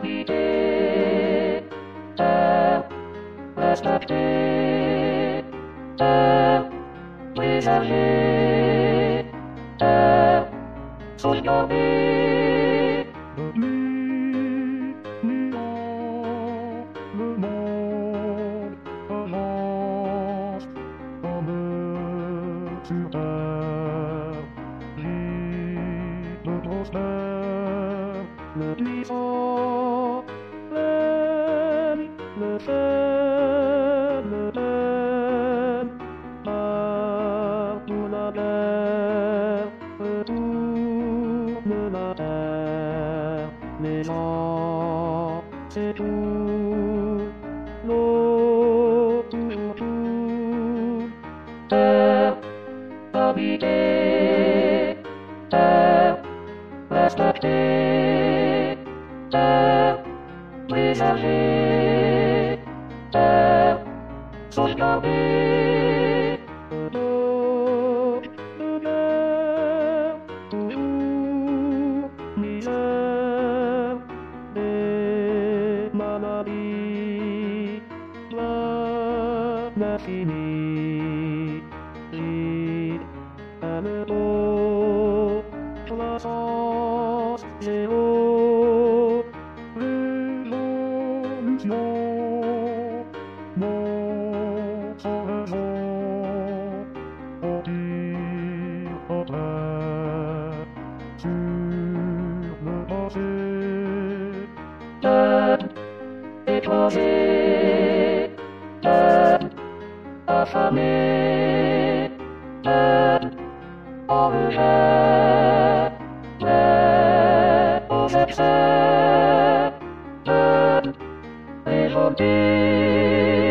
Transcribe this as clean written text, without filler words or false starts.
habiter, terre, respecter, terre, préserver, terre, sauvegarder. Le monde avance comme sur terre, libre, prospère, le puissant, l'aime, le faible t'aime, partout la guerre retourne la terre, les gens, c'est tout, l'eau, toujours tout, terre, habiter, terre, respecter, terre, préserver, terre, sauvegarder, de guerre, toujours misère, des maladies, plein d'infini, vide, un eau, croissance, zéro, révolution, monde sans raison, empire contraire, sur le passé, tête écrasée, tête affamée, tête en rejet, prêt aux excès, tête révoltée.